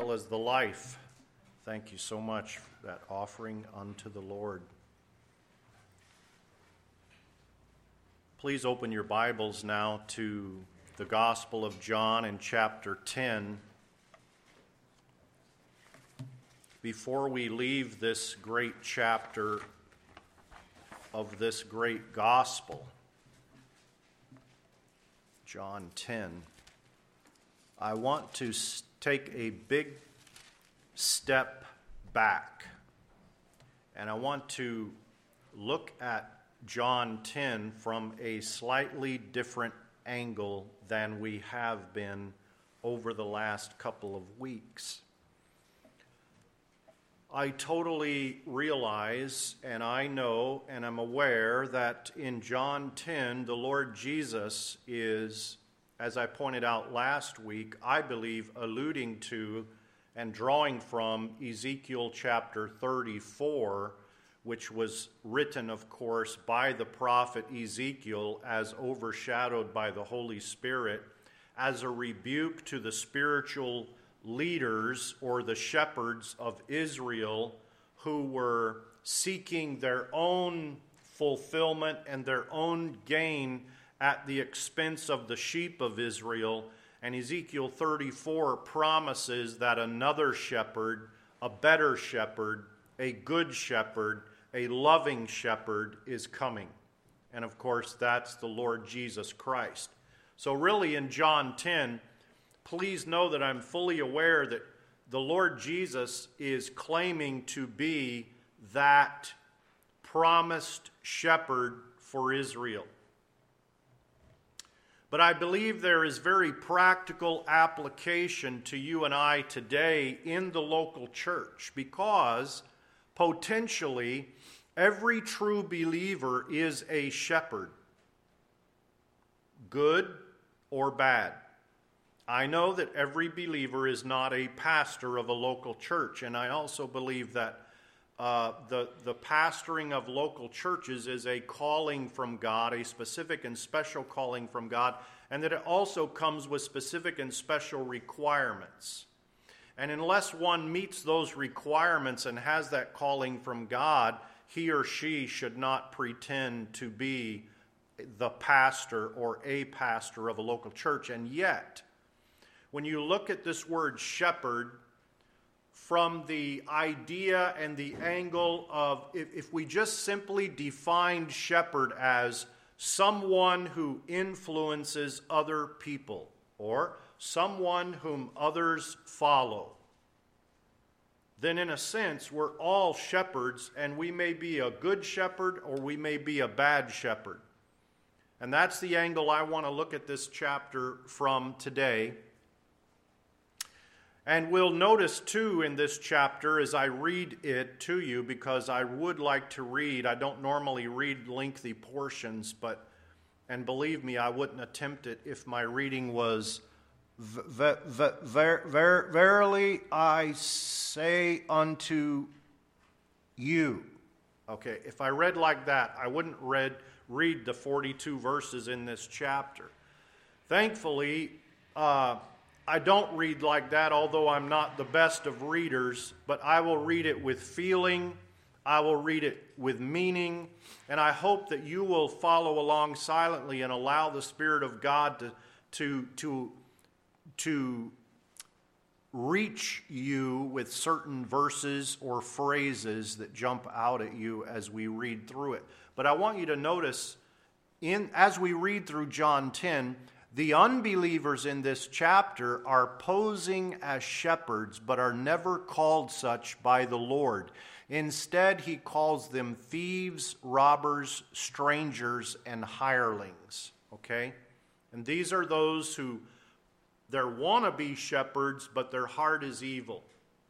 well as the life. Thank you so much for that offering unto the Lord. Please open your Bibles now to the Gospel of John in chapter 10. Before we leave this great chapter of this great gospel, John 10, I want to take a big step back, and I want to look at John 10 from a slightly different angle than we have been over the last couple of weeks. I totally realize, and I know, and I'm aware that in John 10, the Lord Jesus is, as I pointed out last week, I believe alluding to and drawing from Ezekiel chapter 34, which was written, of course, by the prophet Ezekiel as overshadowed by the Holy Spirit, as a rebuke to the spiritual leaders or the shepherds of Israel who were seeking their own fulfillment and their own gain at the expense of the sheep of Israel. And Ezekiel 34 promises that another shepherd, a better shepherd, a good shepherd, a loving shepherd is coming. And of course, that's the Lord Jesus Christ. So really in John 10, please know that I'm fully aware that the Lord Jesus is claiming to be that promised shepherd for Israel. But I believe there is very practical application to you and I today in the local church, because potentially every true believer is a shepherd, good or bad. I know that every believer is not a pastor of a local church, and I also believe that the pastoring of local churches is a calling from God, a specific and special calling from God, and that it also comes with specific and special requirements. And unless one meets those requirements and has that calling from God, he or she should not pretend to be the pastor or a pastor of a local church. And yet, when you look at this word shepherd from the idea and the angle of, if we just simply defined shepherd as someone who influences other people or someone whom others follow, then in a sense we're all shepherds, and we may be a good shepherd or we may be a bad shepherd. And that's the angle I want to look at this chapter from today. And we'll notice, too, in this chapter, as I read it to you, because I would like to read, I don't normally read lengthy portions, and believe me, I wouldn't attempt it if my reading was, verily I say unto you. Okay, if I read like that, I wouldn't read the 42 verses in this chapter. Thankfully, I don't read like that, although I'm not the best of readers, but I will read it with feeling, I will read it with meaning, and I hope that you will follow along silently and allow the Spirit of God to reach you with certain verses or phrases that jump out at you as we read through it. But I want you to notice, as we read through John 10, the unbelievers in this chapter are posing as shepherds, but are never called such by the Lord. Instead, he calls them thieves, robbers, strangers, and hirelings. Okay? And these are those who, they're wannabe shepherds, but their heart is evil.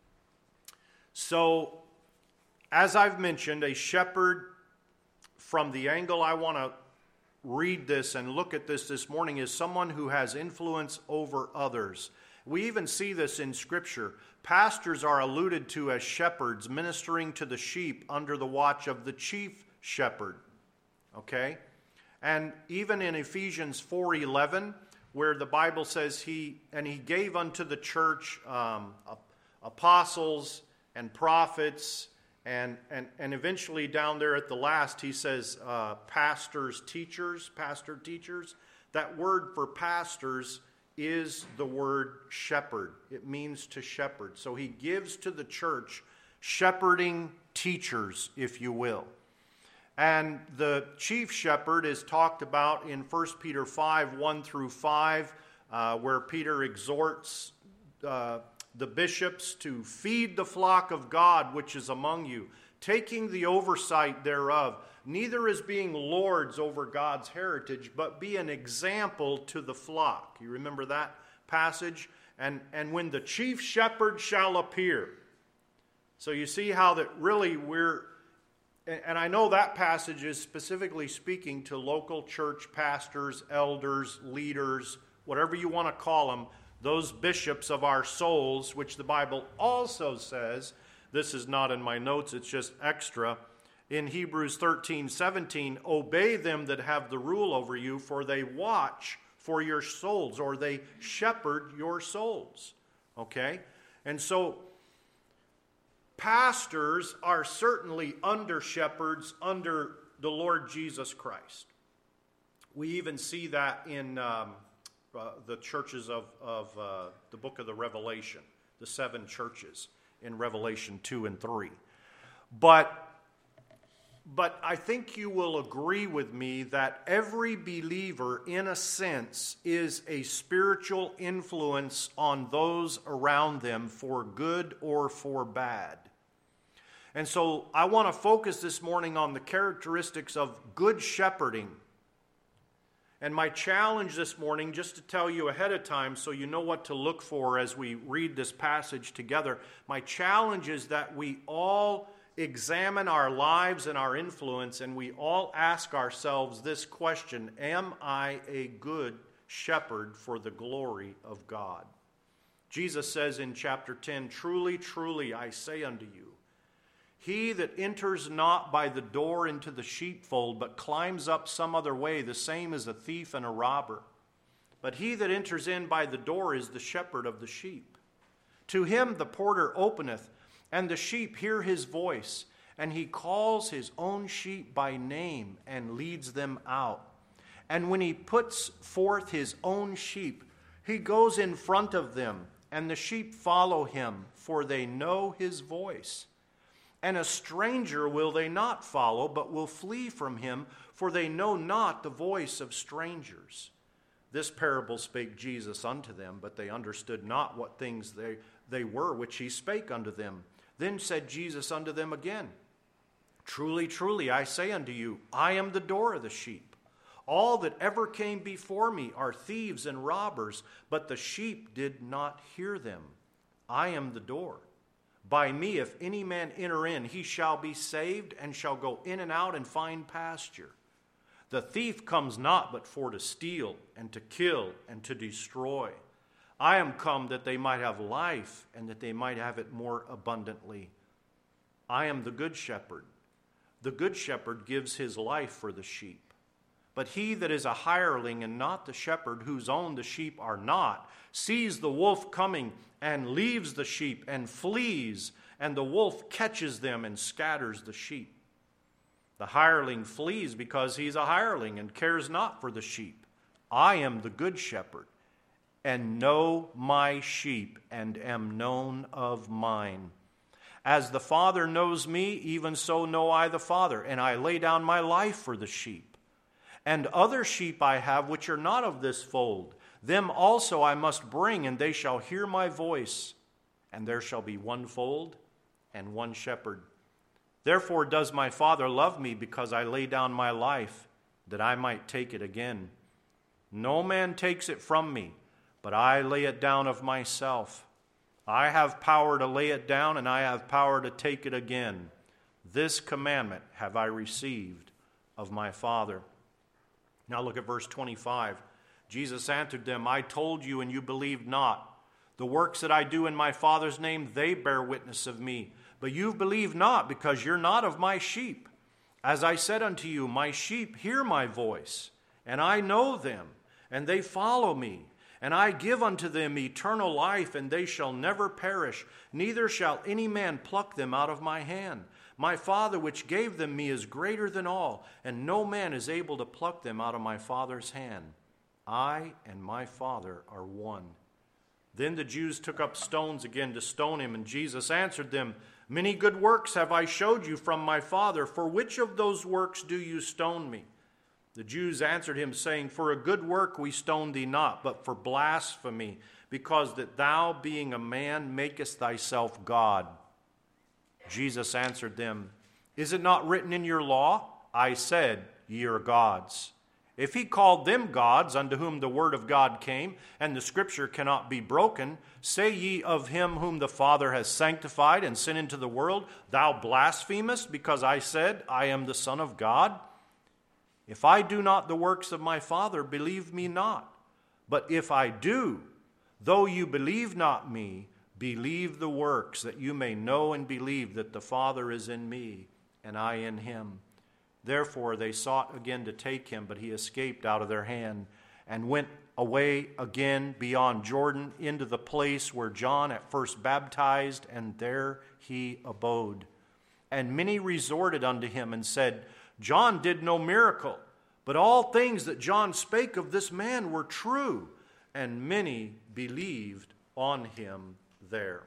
So, as I've mentioned, a shepherd, from the angle I want to read this and look at this morning, is someone who has influence over others. We even see this in Scripture. Pastors are alluded to as shepherds ministering to the sheep under the watch of the chief shepherd. Okay? And even in Ephesians 4:11, where the Bible says he gave unto the church apostles and prophets, and eventually down there at the last he says pastor teachers. That word for pastors is the word shepherd. It means to shepherd. So he gives to the church shepherding teachers, if you will. And the chief shepherd is talked about in 1 Peter 5, 1 through 5, where Peter exhorts the bishops to feed the flock of God which is among you, taking the oversight thereof, neither as being lords over God's heritage, but be an example to the flock. You remember that passage? And when the chief shepherd shall appear. So you see how that really and I know that passage is specifically speaking to local church pastors, elders, leaders, whatever you want to call them, those bishops of our souls, which the Bible also says, this is not in my notes, it's just extra, in Hebrews 13:17, obey them that have the rule over you, for they watch for your souls, or they shepherd your souls. Okay? And so, pastors are certainly under shepherds under the Lord Jesus Christ. We even see that in the churches of the book of the Revelation, the 7 churches in Revelation 2 and 3. But I think you will agree with me that every believer, in a sense, is a spiritual influence on those around them for good or for bad. And so I want to focus this morning on the characteristics of good shepherding. And my challenge this morning, just to tell you ahead of time so you know what to look for as we read this passage together, my challenge is that we all examine our lives and our influence, and we all ask ourselves this question: am I a good shepherd for the glory of God? Jesus says in chapter 10, truly, truly, I say unto you, he that enters not by the door into the sheepfold, but climbs up some other way, the same is a thief and a robber. But he that enters in by the door is the shepherd of the sheep. To him the porter openeth, and the sheep hear his voice, and he calls his own sheep by name and leads them out. And when he puts forth his own sheep, he goes in front of them, and the sheep follow him, for they know his voice. And a stranger will they not follow, but will flee from him, for they know not the voice of strangers. This parable spake Jesus unto them, but they understood not what things they were which he spake unto them. Then said Jesus unto them again, truly, truly, I say unto you, I am the door of the sheep. All that ever came before me are thieves and robbers, but the sheep did not hear them. I am the door. By me, if any man enter in, he shall be saved, and shall go in and out and find pasture. The thief comes not but for to steal, and to kill, and to destroy. I am come that they might have life, and that they might have it more abundantly. I am the good shepherd. The good shepherd gives his life for the sheep. But he that is a hireling, and not the shepherd, whose own the sheep are not, sees the wolf coming, and leaves the sheep, and flees, and the wolf catches them, and scatters the sheep. The hireling flees because he's a hireling, and cares not for the sheep. I am the good shepherd, and know my sheep, and am known of mine. As the Father knows me, even so know I the Father, and I lay down my life for the sheep. And other sheep I have which are not of this fold, them also I must bring, and they shall hear my voice, and there shall be one fold and one shepherd. Therefore does my Father love me, because I lay down my life, that I might take it again. No man takes it from me, but I lay it down of myself. I have power to lay it down, and I have power to take it again. This commandment have I received of my Father. Now look at verse 25. Jesus answered them, I told you, and you believed not. The works that I do in my Father's name, they bear witness of me. But you believe not, because you're not of my sheep. As I said unto you, my sheep hear my voice, and I know them, and they follow me. And I give unto them eternal life, and they shall never perish, neither shall any man pluck them out of my hand. My Father which gave them me is greater than all, and no man is able to pluck them out of my Father's hand. I and my Father are one. Then the Jews took up stones again to stone him, and Jesus answered them, Many good works have I showed you from my Father. For which of those works do you stone me? The Jews answered him, saying, For a good work we stone thee not, but for blasphemy, because that thou, being a man, makest thyself God. Jesus answered them, Is it not written in your law? I said, Ye are gods. If he called them gods, unto whom the word of God came, and the scripture cannot be broken, say ye of him whom the Father has sanctified and sent into the world, Thou blasphemest, because I said, I am the Son of God? If I do not the works of my Father, believe me not. But if I do, though you believe not me, believe the works, that you may know and believe that the Father is in me, and I in him. Therefore they sought again to take him, but he escaped out of their hand, and went away again beyond Jordan into the place where John at first baptized, and there he abode. And many resorted unto him and said, John did no miracle, but all things that John spake of this man were true, and many believed on him there.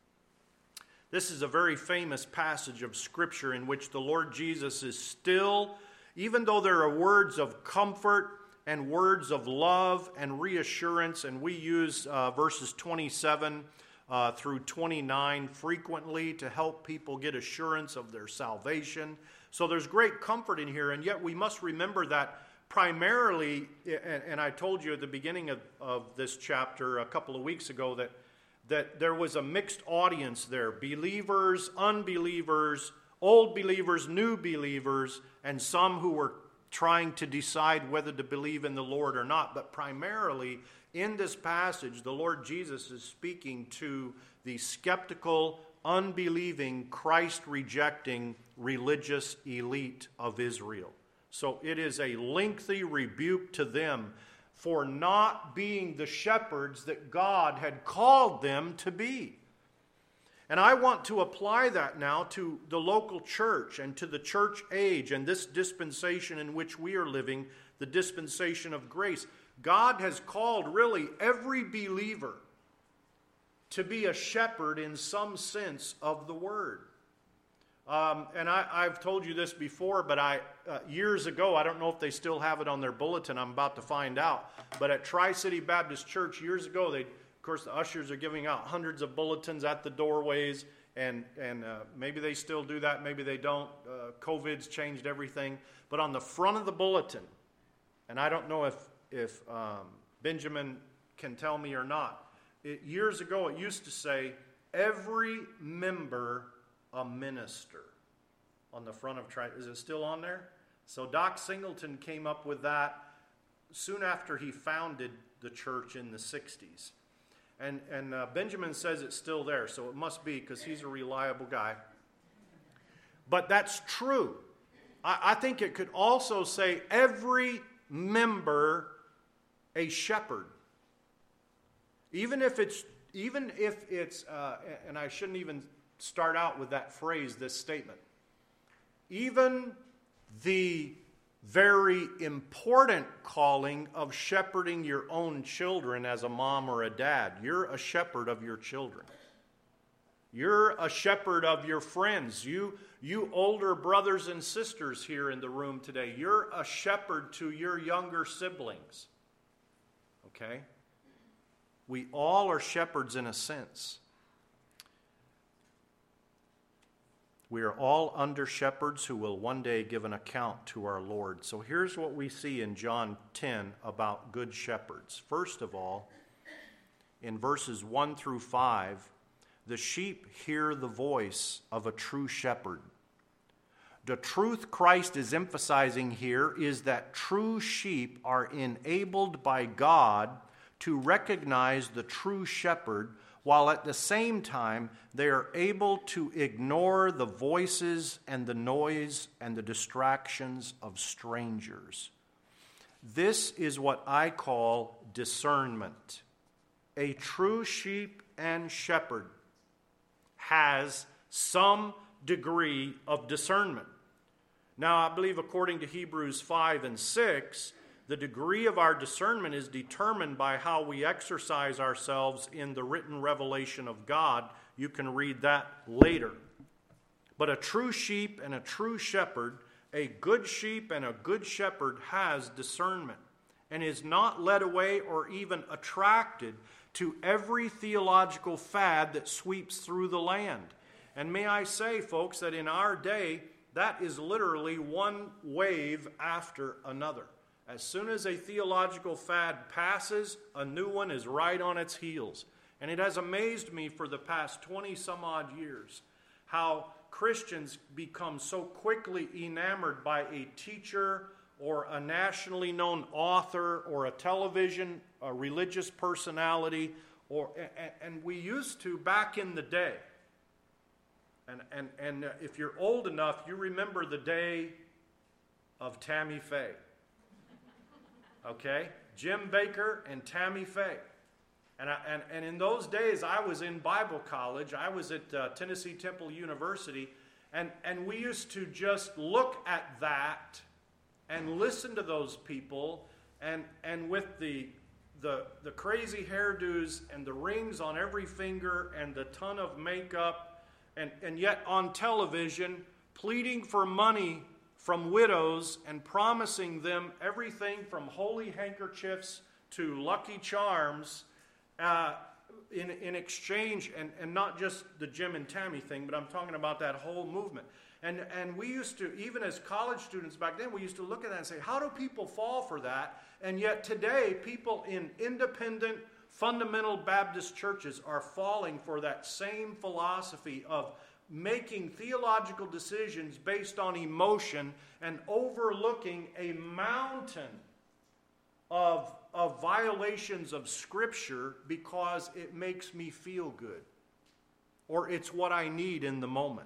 This is a very famous passage of Scripture in which the Lord Jesus is still, even though there are words of comfort and words of love and reassurance, and we use verses 27 through 29 frequently to help people get assurance of their salvation. So there's great comfort in here, and yet we must remember that primarily, and I told you at the beginning of this chapter a couple of weeks ago that there was a mixed audience there. Believers, unbelievers, old believers, new believers, and some who were trying to decide whether to believe in the Lord or not. But primarily, in this passage, the Lord Jesus is speaking to the skeptical, unbelieving, Christ-rejecting religious elite of Israel. So it is a lengthy rebuke to them for not being the shepherds that God had called them to be. And I want to apply that now to the local church and to the church age and this dispensation in which we are living, the dispensation of grace. God has called really every believer to be a shepherd in some sense of the word. And I've told you this before, but years ago, I don't know if they still have it on their bulletin. I'm about to find out. But at Tri-City Baptist Church years ago, of course, the ushers are giving out hundreds of bulletins at the doorways, and maybe they still do that, maybe they don't. COVID's changed everything. But on the front of the bulletin, and I don't know if Benjamin can tell me or not, years ago it used to say, every member a minister on the front of Is it still on there? So Doc Singleton came up with that soon after he founded the church in the 60s. And Benjamin says it's still there, so it must be because he's a reliable guy. But that's true. I think it could also say every member a shepherd. Even if it's, and I shouldn't even start out with that phrase, this statement. Even the very important calling of shepherding your own children as a mom or a dad. You're a shepherd of your children. You're a shepherd of your friends. You older brothers and sisters here in the room today, you're a shepherd to your younger siblings. Okay? We all are shepherds in a sense. We are all under shepherds who will one day give an account to our Lord. So here's what we see in John 10 about good shepherds. First of all, in verses 1 through 5, the sheep hear the voice of a true shepherd. The truth Christ is emphasizing here is that true sheep are enabled by God to recognize the true shepherd, while at the same time they are able to ignore the voices and the noise and the distractions of strangers. This is what I call discernment. A true sheep and shepherd has some degree of discernment. Now, I believe according to Hebrews 5 and 6, the degree of our discernment is determined by how we exercise ourselves in the written revelation of God. You can read that later. But a true sheep and a true shepherd, a good sheep and a good shepherd has discernment and is not led away or even attracted to every theological fad that sweeps through the land. And may I say, folks, that in our day, that is literally one wave after another. As soon as a theological fad passes, a new one is right on its heels. And it has amazed me for the past 20-some-odd years how Christians become so quickly enamored by a teacher or a nationally known author or a television, a religious personality, and we used to back in the day. And if you're old enough, you remember the day of Tammy Faye. Okay? Jim Bakker and Tammy Faye. And in those days, I was in Bible college. I was at Tennessee Temple University. And we used to just look at that and listen to those people. And with the crazy hairdos and the rings on every finger and the ton of makeup, and yet on television, pleading for money from widows and promising them everything from holy handkerchiefs to Lucky Charms in exchange, and not just the Jim and Tammy thing, but I'm talking about that whole movement. And we used to, even as college students back then, we used to look at that and say, how do people fall for that? And yet today, people in independent, fundamental Baptist churches are falling for that same philosophy of making theological decisions based on emotion and overlooking a mountain of violations of Scripture because it makes me feel good, or it's what I need in the moment.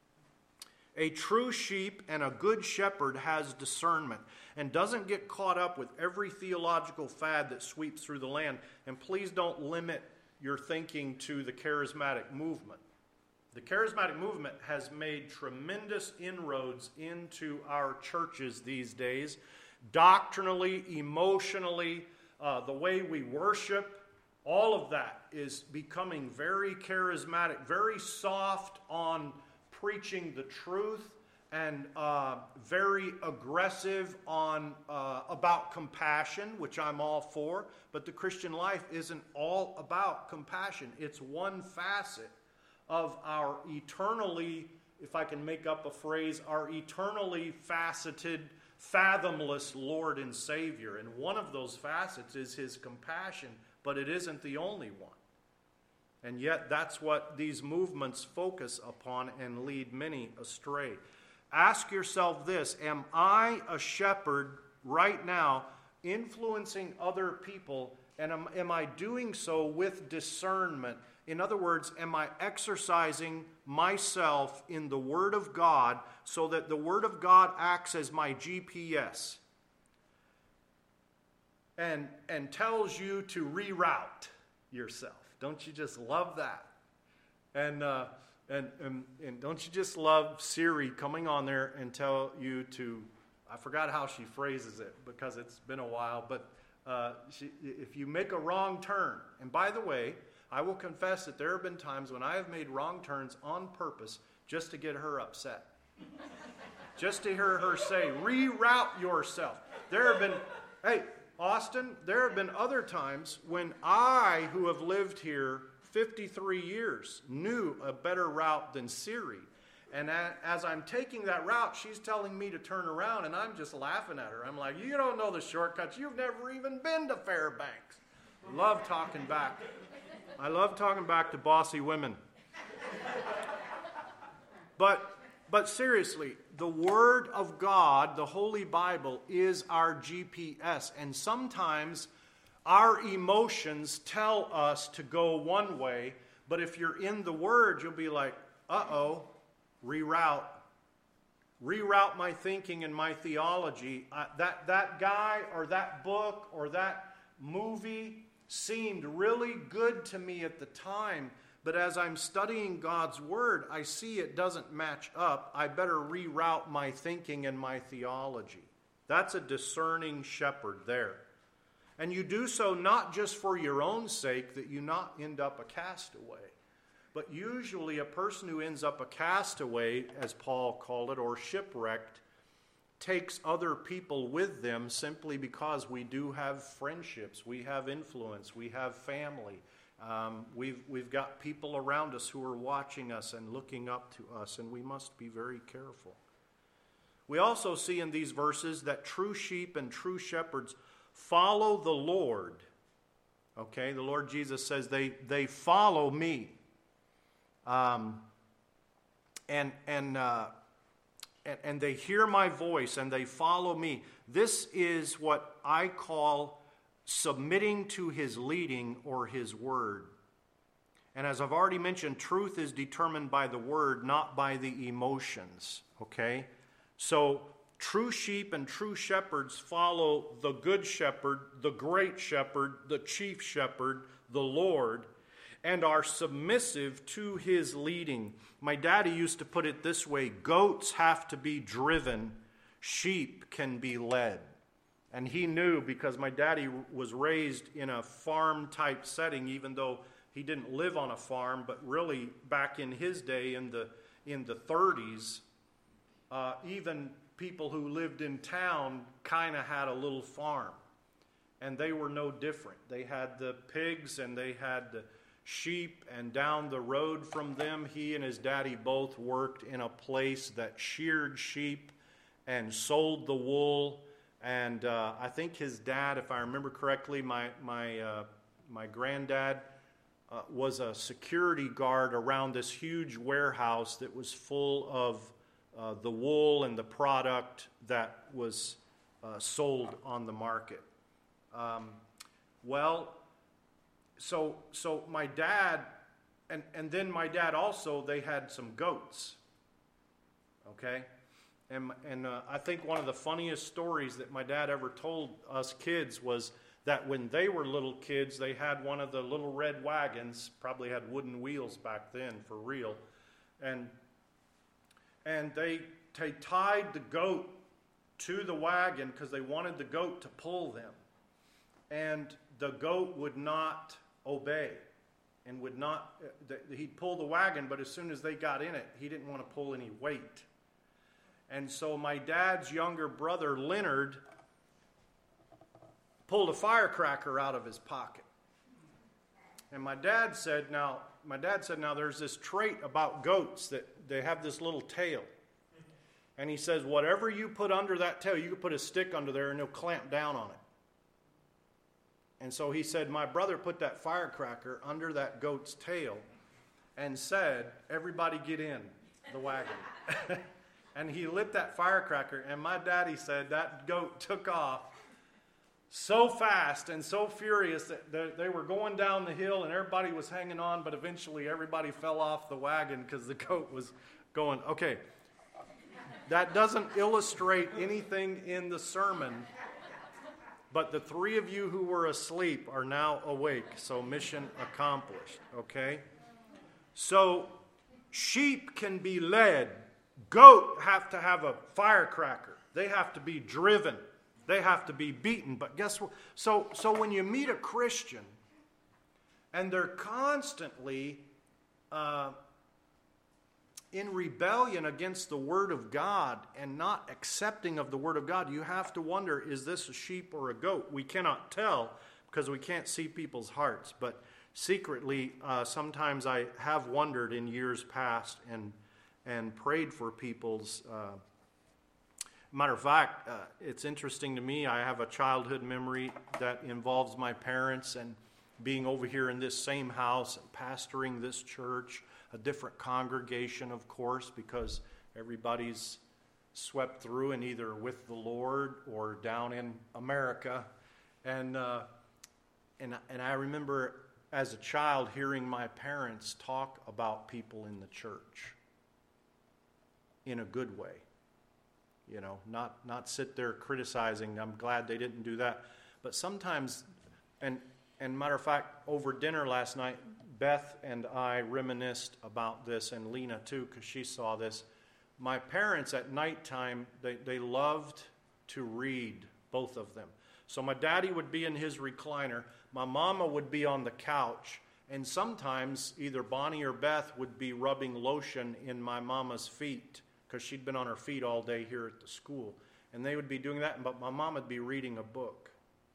A true sheep and a good shepherd has discernment and doesn't get caught up with every theological fad that sweeps through the land. And please don't limit your thinking to the charismatic movement. The charismatic movement has made tremendous inroads into our churches these days, doctrinally, emotionally, the way we worship. All of that is becoming very charismatic, very soft on preaching the truth, and very aggressive on about compassion, which I'm all for. But the Christian life isn't all about compassion. It's one facet of our eternally, if I can make up a phrase, our eternally faceted, fathomless Lord and Savior. And one of those facets is His compassion, but it isn't the only one. And yet that's what these movements focus upon and lead many astray. Ask yourself this: am I a shepherd right now influencing other people, and am I doing so with discernment? In other words, am I exercising myself in the Word of God so that the Word of God acts as my GPS and tells you to reroute yourself? Don't you just love that? And don't you just love Siri coming on there and tell you to, I forgot how she phrases it because it's been a while, but if you make a wrong turn, and by the way, I will confess that there have been times when I have made wrong turns on purpose just to get her upset. Just to hear her say, reroute yourself. There have been, hey, Austin, there have been other times when I, who have lived here 53 years, knew a better route than Siri. And as I'm taking that route, she's telling me to turn around, and I'm just laughing at her. I'm like, you don't know the shortcuts. You've never even been to Fairbanks. I love talking back. I love talking back to bossy women. But seriously, the Word of God, the Holy Bible, is our GPS. And sometimes our emotions tell us to go one way, but if you're in the Word, you'll be like, uh-oh, reroute. reroute my thinking and my theology. That guy or that book or that movie seemed really good to me at the time, but as I'm studying God's Word, I see it doesn't match up. I better reroute my thinking and my theology. That's a discerning shepherd there. And you do so not just for your own sake, that you not end up a castaway. But usually a person who ends up a castaway, as Paul called it, or shipwrecked, takes other people with them simply because we do have friendships, we have influence, we have family. We've got people around us who are watching us and looking up to us, and we must be very careful. We also see in these verses that true sheep and true shepherds follow the Lord. Okay, the Lord Jesus says they follow me. And they hear my voice and they follow me. This is what I call submitting to his leading or his word. And as I've already mentioned, truth is determined by the word, not by the emotions. Okay? So true sheep and true shepherds follow the good shepherd, the great shepherd, the chief shepherd, the Lord, and are submissive to his leading. My daddy used to put it this way: goats have to be driven, sheep can be led. And he knew, because my daddy was raised in a farm-type setting, even though he didn't live on a farm, but really back in his day, in the 30s, even people who lived in town kind of had a little farm. And they were no different. They had the pigs and they had the sheep, and down the road from them, he and his daddy both worked in a place that sheared sheep and sold the wool. And I think his dad, if I remember correctly, my granddad was a security guard around this huge warehouse that was full of the wool and the product that was sold on the market. So my dad, and then my dad also, they had some goats. Okay? And I think one of the funniest stories that my dad ever told us kids was that when they were little kids, they had one of the little red wagons, probably had wooden wheels back then for real, and they tied the goat to the wagon because they wanted the goat to pull them. And the goat would not obey and would not, he'd pull the wagon, but as soon as they got in it, he didn't want to pull any weight. And so my dad's younger brother, Leonard, pulled a firecracker out of his pocket. And my dad said, now there's this trait about goats that they have this little tail. And he says, whatever you put under that tail, you can put a stick under there and they'll clamp down on it. And so he said, my brother put that firecracker under that goat's tail and said, everybody get in the wagon. And he lit that firecracker, and my daddy said that goat took off so fast and so furious that they were going down the hill and everybody was hanging on, but eventually everybody fell off the wagon because the goat was going. Okay, that doesn't illustrate anything in the sermon, but the three of you who were asleep are now awake, so mission accomplished, okay? So sheep can be led. Goat have to have a firecracker. They have to be driven. They have to be beaten. But guess what? So when you meet a Christian and they're constantly in rebellion against the Word of God and not accepting of the Word of God, you have to wonder, is this a sheep or a goat? We cannot tell because we can't see people's hearts. But secretly, sometimes I have wondered in years past and prayed for people's. Matter of fact, it's interesting to me. I have a childhood memory that involves my parents and being over here in this same house and pastoring this church, a different congregation, of course, because everybody's swept through and either with the Lord or down in America. And I remember as a child hearing my parents talk about people in the church in a good way. not sit there criticizing. I'm glad they didn't do that. But sometimes, and matter of fact, over dinner last night, Beth and I reminisced about this, and Lena too, because she saw this. My parents at nighttime, they loved to read, both of them. So my daddy would be in his recliner, my mama would be on the couch, and sometimes either Bonnie or Beth would be rubbing lotion in my mama's feet, because she'd been on her feet all day here at the school. And they would be doing that, but my mom would be reading a book.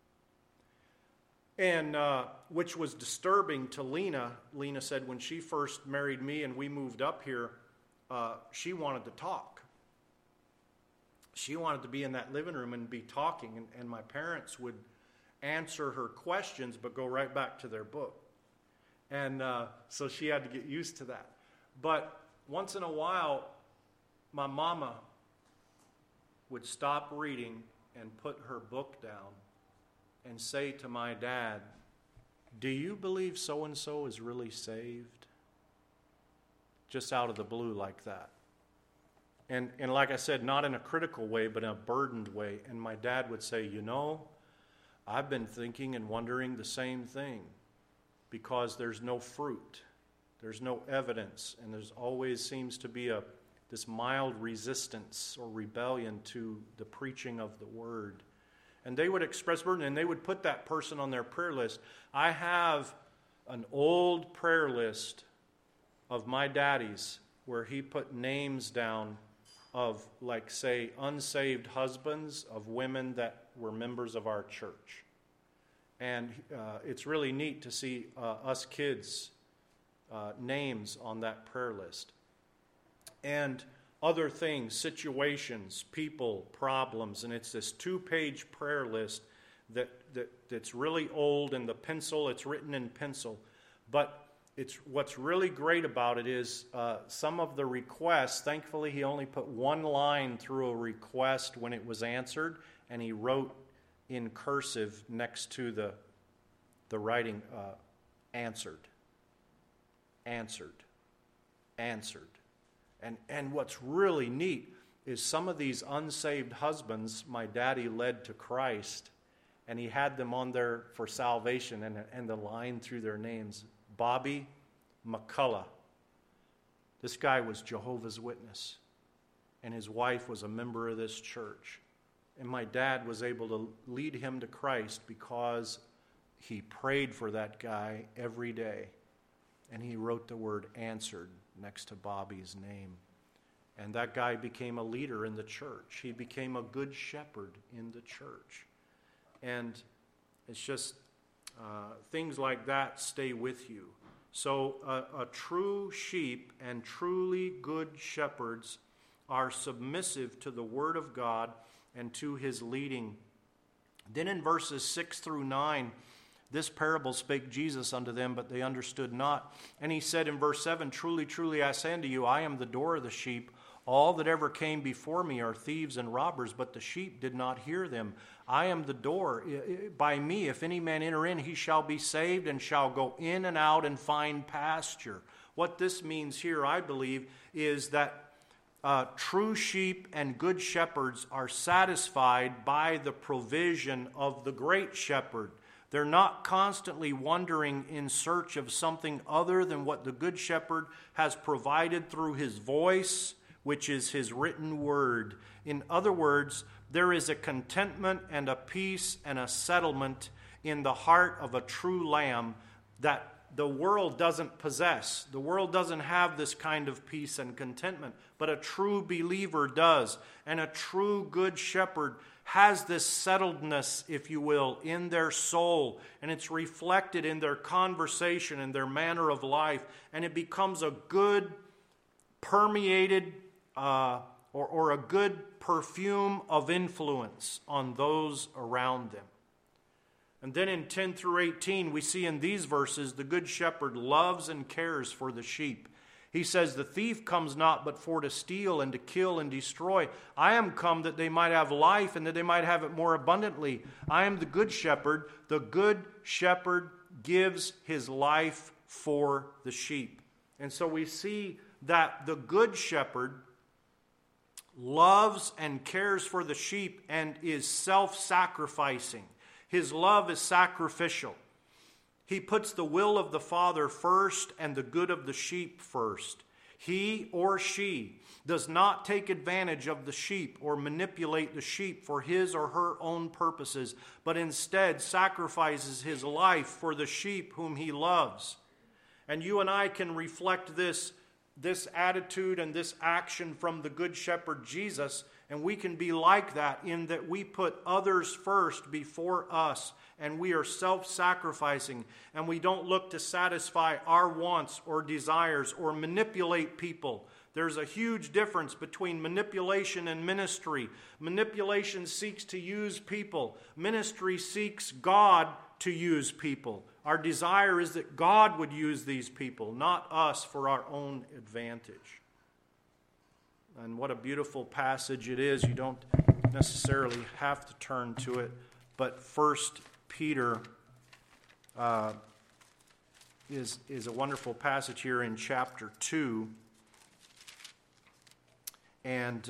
And which was disturbing to Lena. Lena said when she first married me and we moved up here, she wanted to talk. She wanted to be in that living room and be talking, and my parents would answer her questions but go right back to their book. And so she had to get used to that. But once in a while, my mama would stop reading and put her book down and say to my dad, "Do you believe so-and-so is really saved?" Just out of the blue like that. And like I said, not in a critical way, but in a burdened way. And my dad would say, I've been thinking and wondering the same thing, because there's no fruit. There's no evidence. And there's always seems to be this mild resistance or rebellion to the preaching of the word. And they would express burden, and they would put that person on their prayer list. I have an old prayer list of my daddy's where he put names down of, like, say, unsaved husbands of women that were members of our church. And it's really neat to see us kids' names on that prayer list. And other things, situations, people, problems, and it's this 2-page prayer list that's really old, and it's written in pencil. But what's really great about it is some of the requests, thankfully he only put one line through a request when it was answered, and he wrote in cursive next to the writing, answered. And what's really neat is some of these unsaved husbands my daddy led to Christ, and he had them on there for salvation, and the line through their names, Bobby McCullough. This guy was Jehovah's Witness, and his wife was a member of this church. And my dad was able to lead him to Christ because he prayed for that guy every day, and he wrote the word answered next to Bobby's name. And that guy became a leader in the church. He became a good shepherd in the church. And it's just things like that stay with you. So a true sheep and truly good shepherds are submissive to the word of God and to his leading. Then in verses 6 through 9, this parable spake Jesus unto them, but they understood not. And he said in verse 7, Truly, truly, I say unto you, I am the door of the sheep. All that ever came before me are thieves and robbers, but the sheep did not hear them. I am the door. By me, if any man enter in, he shall be saved, and shall go in and out and find pasture. What this means here, I believe, is that true sheep and good shepherds are satisfied by the provision of the great shepherd. They're not constantly wandering in search of something other than what the good shepherd has provided through his voice, which is his written word. In other words, there is a contentment and a peace and a settlement in the heart of a true lamb that the world doesn't possess. The world doesn't have this kind of peace and contentment, but a true believer does. And a true good shepherd has this settledness, if you will, in their soul, and it's reflected in their conversation and their manner of life, and it becomes a good permeated or a good perfume of influence on those around them. And then in 10 through 18, we see in these verses, the good shepherd loves and cares for the sheep. He says, the thief comes not but for to steal and to kill and destroy. I am come that they might have life and that they might have it more abundantly. I am the good shepherd. The good shepherd gives his life for the sheep. And so we see that the good shepherd loves and cares for the sheep and is self-sacrificing. His love is sacrificial. He puts the will of the Father first and the good of the sheep first. He or she does not take advantage of the sheep or manipulate the sheep for his or her own purposes, but instead sacrifices his life for the sheep whom he loves. And you and I can reflect this attitude and this action from the Good Shepherd Jesus, and we can be like that in that we put others first before us, and we are self-sacrificing, and we don't look to satisfy our wants or desires or manipulate people. There's a huge difference between manipulation and ministry. Manipulation seeks to use people. Ministry seeks God to use people. Our desire is that God would use these people, not us for our own advantage. And what a beautiful passage it is. You don't necessarily have to turn to it, but 1 Peter is a wonderful passage here in chapter 2. And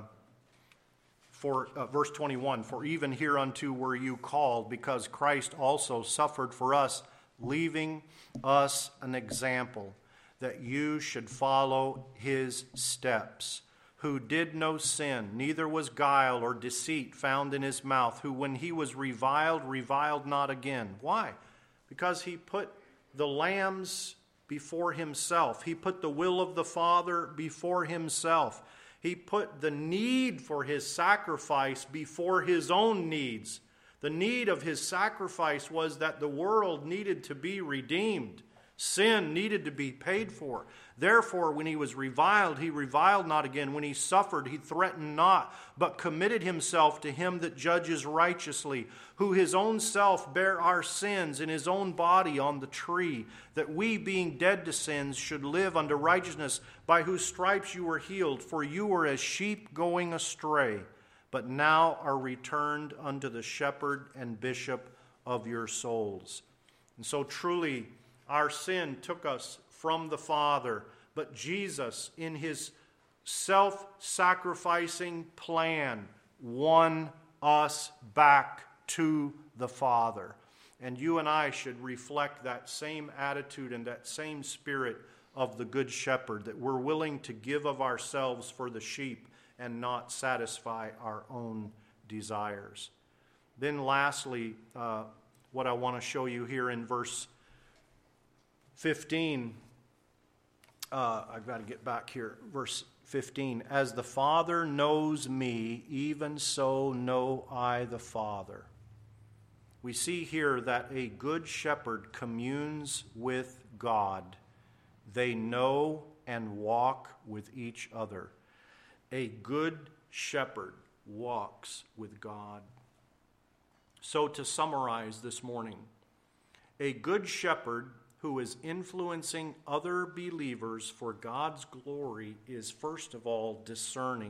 for verse 21, for even hereunto were you called, because Christ also suffered for us, leaving us an example, that you should follow his steps, who did no sin, neither was guile or deceit found in his mouth, who when he was reviled not again. Why? Because he put the lambs before himself. He put the will of the Father before himself. He put the need for his sacrifice before his own needs. The need of his sacrifice was that the world needed to be redeemed. Sin needed to be paid for. Therefore, when he was reviled, he reviled not again. When he suffered, he threatened not, but committed himself to him that judges righteously, who his own self bare our sins in his own body on the tree, that we, being dead to sins, should live unto righteousness, by whose stripes you were healed. For you were as sheep going astray, but now are returned unto the shepherd and bishop of your souls. And so truly, our sin took us from the Father, but Jesus, in his self-sacrificing plan, won us back to the Father. And you and I should reflect that same attitude and that same spirit of the Good Shepherd, that we're willing to give of ourselves for the sheep and not satisfy our own desires. Then lastly, what I want to show you here in verse 15, I've got to get back here. Verse 15, as the Father knows me, even so know I the Father. We see here that a good shepherd communes with God. They know and walk with each other. A good shepherd walks with God. So to summarize this morning, a good shepherd who is influencing other believers for God's glory is first of all discerning,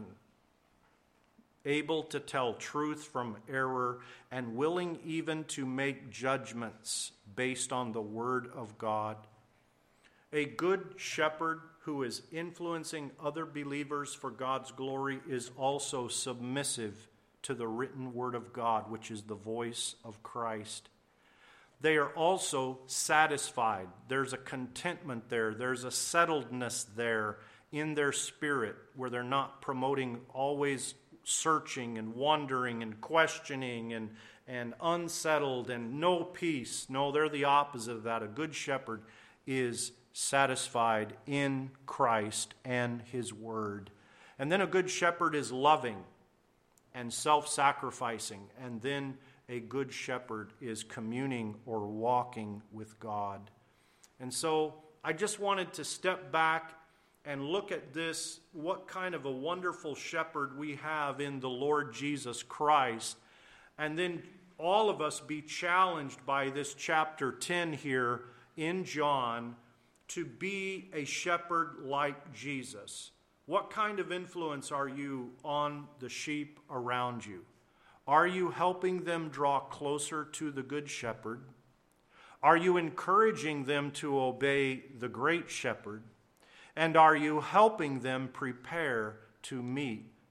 able to tell truth from error, and willing even to make judgments based on the Word of God. A good shepherd who is influencing other believers for God's glory is also submissive to the written Word of God, which is the voice of Christ. They are also satisfied. There's a contentment there. There's a settledness there in their spirit where they're not promoting always searching and wondering and questioning and unsettled and no peace. No, they're the opposite of that. A good shepherd is satisfied in Christ and his word. And then a good shepherd is loving and self-sacrificing. And then a good shepherd is communing or walking with God. And so I just wanted to step back and look at this, what kind of a wonderful shepherd we have in the Lord Jesus Christ. And then all of us be challenged by this chapter 10 here in John to be a shepherd like Jesus. What kind of influence are you on the sheep around you? Are you helping them draw closer to the Good Shepherd? Are you encouraging them to obey the Great Shepherd? And are you helping them prepare to meet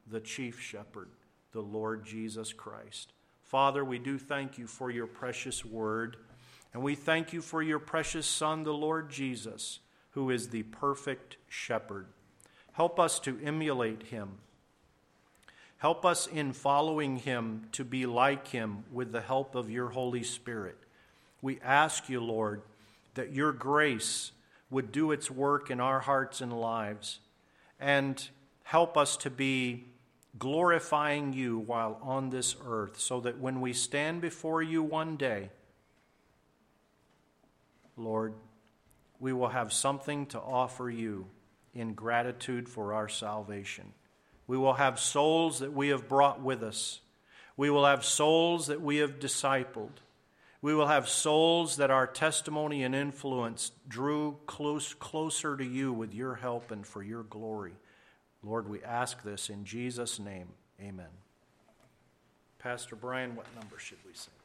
the chief shepherd, the Lord Jesus Christ. Father, we do thank you for your precious word, and we thank you for your precious Son, the Lord Jesus, who is the perfect shepherd. Help us to emulate him. Help us in following him to be like him with the help of your Holy Spirit. We ask you, Lord, that your grace would do its work in our hearts and lives, and help us to be glorifying you while on this earth, so that when we stand before you one day, Lord, we will have something to offer you in gratitude for our salvation. We will have souls that we have brought with us. We will have souls that we have discipled. We will have souls that our testimony and influence drew closer to you with your help and for your glory. Lord, we ask this in Jesus' name. Amen. Pastor Brian, what number should we sing?